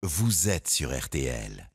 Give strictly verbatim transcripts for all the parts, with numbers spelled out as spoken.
vous êtes sur R T L.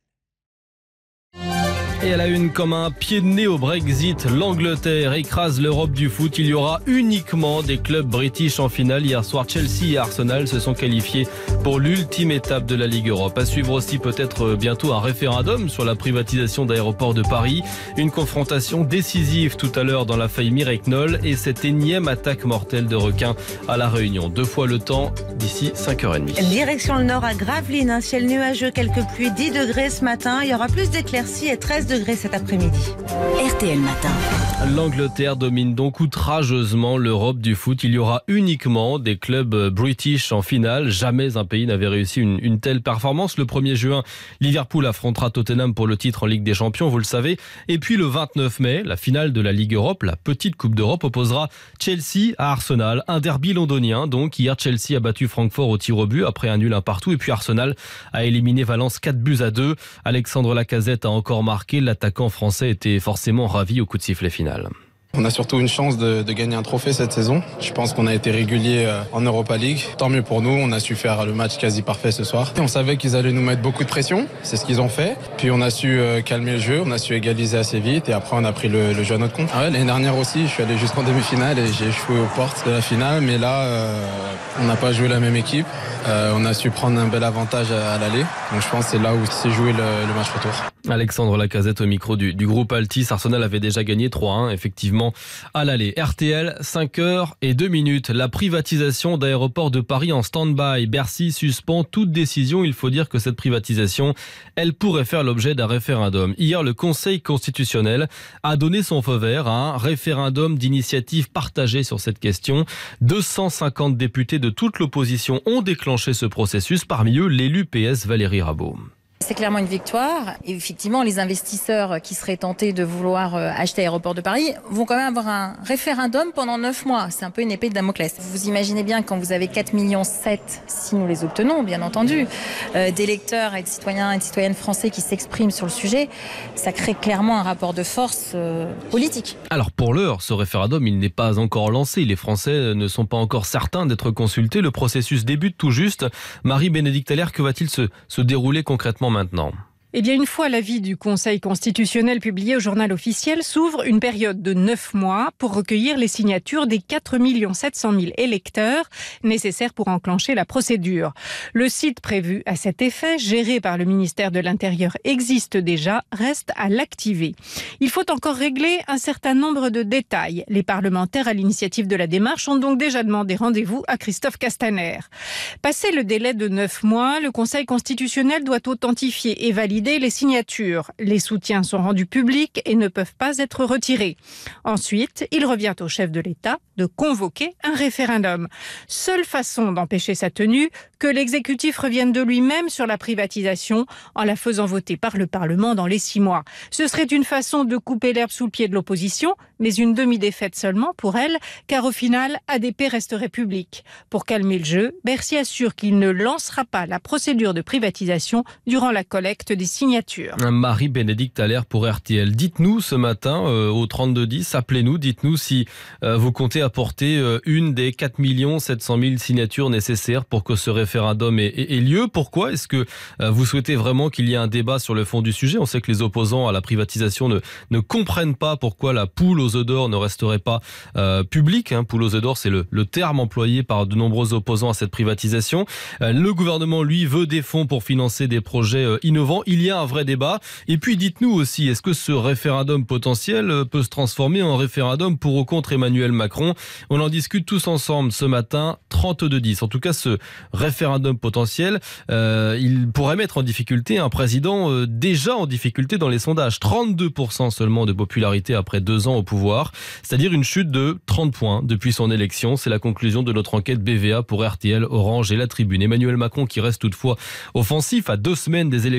Et à la une, comme un pied de nez au Brexit, l'Angleterre écrase l'Europe du foot. Il y aura uniquement des clubs british en finale. Hier soir, Chelsea et Arsenal se sont qualifiés pour l'ultime étape de la Ligue Europe. À suivre aussi peut-être bientôt un référendum sur la privatisation d'aéroports de Paris. Une confrontation décisive tout à l'heure dans la faille Mireille Knoll et cette énième attaque mortelle de requins à La Réunion. Deux fois le temps d'ici cinq heures trente. Direction le nord à Gravelines, un ciel nuageux, quelques pluies, dix degrés ce matin. Il y aura plus d'éclaircies et treize degrés cet après-midi. R T L Matin. L'Angleterre domine donc outrageusement l'Europe du foot. Il y aura uniquement des clubs british en finale. Jamais un pays n'avait réussi une, une telle performance. Le premier juin, Liverpool affrontera Tottenham pour le titre en Ligue des Champions, vous le savez. Et puis le vingt-neuf mai, la finale de la Ligue Europe, la petite Coupe d'Europe, opposera Chelsea à Arsenal. Un derby londonien. Donc hier, Chelsea a battu Francfort au tir au but après un nul un partout. Et puis Arsenal a éliminé Valence quatre buts à deux. Alexandre Lacazette a encore marqué. L'attaquant français était forcément ravi au coup de sifflet final. On a surtout une chance de, de gagner un trophée cette saison. Je pense qu'on a été régulier en Europa League. Tant mieux pour nous, on a su faire le match quasi parfait ce soir. On savait qu'ils allaient nous mettre beaucoup de pression, c'est ce qu'ils ont fait. Puis on a su calmer le jeu, on a su égaliser assez vite et après on a pris le, le jeu à notre compte. Ah ouais, l'année dernière aussi, je suis allé jusqu'en demi-finale et j'ai échoué aux portes de la finale. Mais là, euh, on n'a pas joué la même équipe. Euh, on a su prendre un bel avantage à, à l'aller. Donc je pense que c'est là où s'est joué le, le match retour. Alexandre Lacazette au micro du, du groupe Altis. Arsenal avait déjà gagné trois un, effectivement, à l'aller. R T L, cinq heures et deux minutes. La privatisation d'aéroports de Paris en stand-by. Bercy suspend toute décision. Il faut dire que cette privatisation, elle pourrait faire l'objet d'un référendum. Hier, le Conseil constitutionnel a donné son feu vert à un référendum d'initiative partagée sur cette question. deux cent cinquante députés de toute l'opposition ont déclenché ce processus. Parmi eux, l'élu P S Valérie Rabault. C'est clairement une victoire. Et effectivement, les investisseurs qui seraient tentés de vouloir acheter Aéroport de Paris vont quand même avoir un référendum pendant neuf mois. C'est un peu une épée de Damoclès. Vous imaginez bien quand vous avez quatre virgule sept millions, si nous les obtenons, bien entendu, euh, d'électeurs et de citoyens et de citoyennes français qui s'expriment sur le sujet, ça crée clairement un rapport de force euh, politique. Alors pour l'heure, ce référendum, il n'est pas encore lancé. Les Français ne sont pas encore certains d'être consultés. Le processus débute tout juste. Marie-Bénédicte Allaire, que va-t-il se, se dérouler concrètement maintenant ? Eh bien, une fois l'avis du Conseil constitutionnel publié au journal officiel, s'ouvre une période de neuf mois pour recueillir les signatures des quatre millions sept cent mille électeurs nécessaires pour enclencher la procédure. Le site prévu à cet effet, géré par le ministère de l'Intérieur, existe déjà, reste à l'activer. Il faut encore régler un certain nombre de détails. Les parlementaires à l'initiative de la démarche ont donc déjà demandé rendez-vous à Christophe Castaner. Passé le délai de neuf mois, le Conseil constitutionnel doit authentifier et valider les signatures. Les soutiens sont rendus publics et ne peuvent pas être retirés. Ensuite, il revient au chef de l'État de convoquer un référendum. Seule façon d'empêcher sa tenue, que l'exécutif revienne de lui-même sur la privatisation en la faisant voter par le Parlement dans les six mois. Ce serait une façon de couper l'herbe sous le pied de l'opposition, mais une demi-défaite seulement pour elle, car au final, A D P resterait public. Pour calmer le jeu, Bercy assure qu'il ne lancera pas la procédure de privatisation durant la collecte des signatures. Marie-Bénédicte Allaire pour R T L. Dites-nous ce matin euh, au trente-deux dix, appelez-nous, dites-nous si euh, vous comptez apporter euh, une des quatre millions sept cent mille signatures nécessaires pour que ce référendum ait, ait, ait lieu. Pourquoi est-ce que euh, vous souhaitez vraiment qu'il y ait un débat sur le fond du sujet ? On sait que les opposants à la privatisation ne, ne comprennent pas pourquoi la poule aux œufs d'or ne resterait pas euh, publique. Hein. Poule aux œufs d'or, c'est le, le terme employé par de nombreux opposants à cette privatisation. Euh, le gouvernement, lui, veut des fonds pour financer des projets euh, innovants. Il y a un vrai débat. Et puis dites-nous aussi, est-ce que ce référendum potentiel peut se transformer en référendum pour ou contre Emmanuel Macron ? On en discute tous ensemble ce matin, trente-deux dix. En tout cas, ce référendum potentiel, euh, il pourrait mettre en difficulté un président euh, déjà en difficulté dans les sondages. trente-deux pour cent seulement de popularité après deux ans au pouvoir, c'est-à-dire une chute de trente points depuis son élection. C'est la conclusion de notre enquête B V A pour R T L, Orange et La Tribune. Emmanuel Macron qui reste toutefois offensif à deux semaines des élections européennes.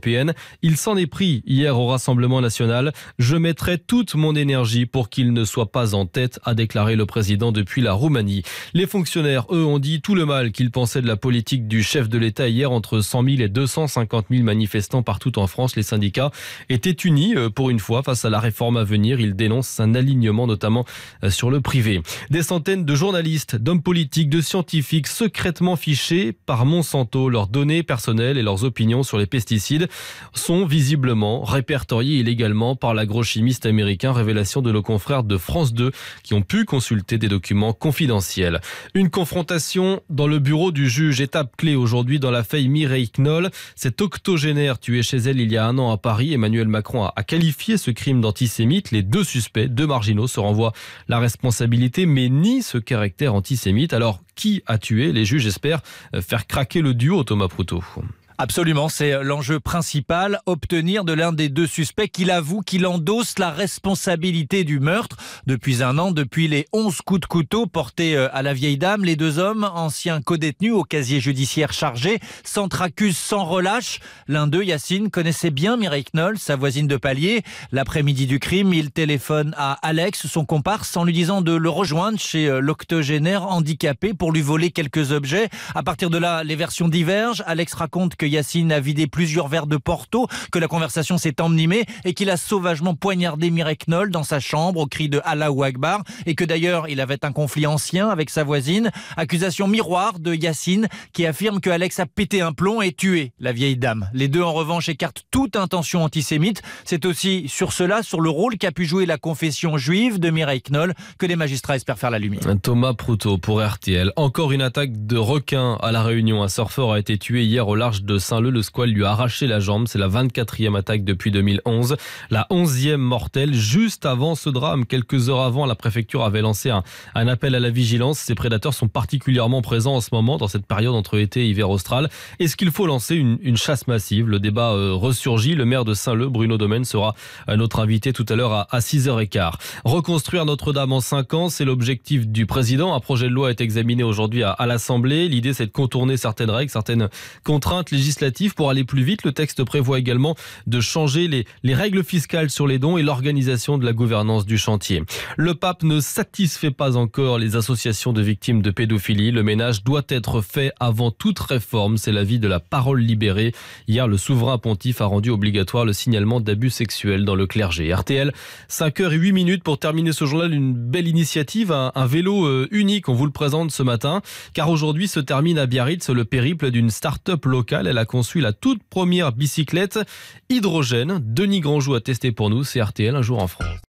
européenne. Il s'en est pris hier au Rassemblement national. Je mettrai toute mon énergie pour qu'il ne soit pas en tête, a déclaré le président depuis la Roumanie. Les fonctionnaires, eux, ont dit tout le mal qu'ils pensaient de la politique du chef de l'État hier. Entre cent mille et deux cent cinquante mille manifestants partout en France. Les syndicats étaient unis pour une fois face à la réforme à venir. Ils dénoncent un alignement notamment sur le privé. Des centaines de journalistes, d'hommes politiques, de scientifiques secrètement fichés par Monsanto. Leurs données personnelles et leurs opinions sur les pesticides sont visiblement répertoriées illégalement par l'agrochimiste américain. Révélation de nos confrères de France deux qui ont pu consulter des documents confidentiels. Une confrontation dans le bureau du juge, étape clé aujourd'hui dans l'affaire Mireille Knoll. Cette octogénaire tuée chez elle il y a un an à Paris. Emmanuel Macron a qualifié ce crime d'antisémite. Les deux suspects, deux marginaux, se renvoient la responsabilité mais nie ce caractère antisémite. Alors, qui a tué? Les juges espèrent faire craquer le duo, Thomas Proutot. Absolument, c'est l'enjeu principal, obtenir de l'un des deux suspects qu'il avoue qu'il endosse la responsabilité du meurtre. Depuis un an, depuis les onze coups de couteau portés à la vieille dame, les deux hommes, anciens codétenus au casier judiciaire chargé, s'entr'accusent sans relâche. L'un d'eux, Yacine, connaissait bien Mireille Knoll, sa voisine de palier. L'après-midi du crime, il téléphone à Alex, son comparse, en lui disant de le rejoindre chez l'octogénaire handicapé pour lui voler quelques objets. À partir de là, les versions divergent. Alex raconte que Yacine a vidé plusieurs verres de Porto, que la conversation s'est envenimée et qu'il a sauvagement poignardé Mireille Knoll dans sa chambre au cri de Allahu Akbar et que d'ailleurs il avait un conflit ancien avec sa voisine. Accusation miroir de Yacine qui affirme que Alex a pété un plomb et tué la vieille dame. Les deux en revanche écartent toute intention antisémite. C'est aussi sur cela, sur le rôle qu'a pu jouer la confession juive de Mireille Knoll que les magistrats espèrent faire la lumière. Thomas Proutot pour R T L. Encore une attaque de requin à La Réunion. Un surfeur a été tué hier au large de Saint-Leu. Le squale lui a arraché la jambe. C'est la vingt-quatrième attaque depuis deux mille onze. La onzième mortelle. Juste avant ce drame, quelques heures avant, la préfecture avait lancé un, un appel à la vigilance. Ces prédateurs sont particulièrement présents en ce moment, dans cette période entre été et hiver austral. Est-ce qu'il faut lancer une, une chasse massive? Le débat euh, ressurgit. Le maire de Saint-Leu, Bruno Domaine, sera euh, notre invité tout à l'heure à, à six heures quinze. Reconstruire Notre-Dame en cinq ans, c'est l'objectif du président. Un projet de loi est examiné aujourd'hui à, à l'Assemblée. L'idée, c'est de contourner certaines règles, certaines contraintes législatives pour aller plus vite. Le texte prévoit également de changer les, les règles fiscales sur les dons et l'organisation de la gouvernance du chantier. Le pape ne satisfait pas encore les associations de victimes de pédophilie. Le ménage doit être fait avant toute réforme. C'est l'avis de la Parole libérée. Hier, le souverain pontife a rendu obligatoire le signalement d'abus sexuels dans le clergé. R T L, cinq heures huit minutes pour terminer ce journal. Une belle initiative, un, un vélo euh, unique. On vous le présente ce matin, car aujourd'hui se termine à Biarritz le périple d'une start-up locale. Elle a conçu la toute première bicyclette hydrogène. Denis Grandjou a testé pour nous. C'est R T L, un jour en France.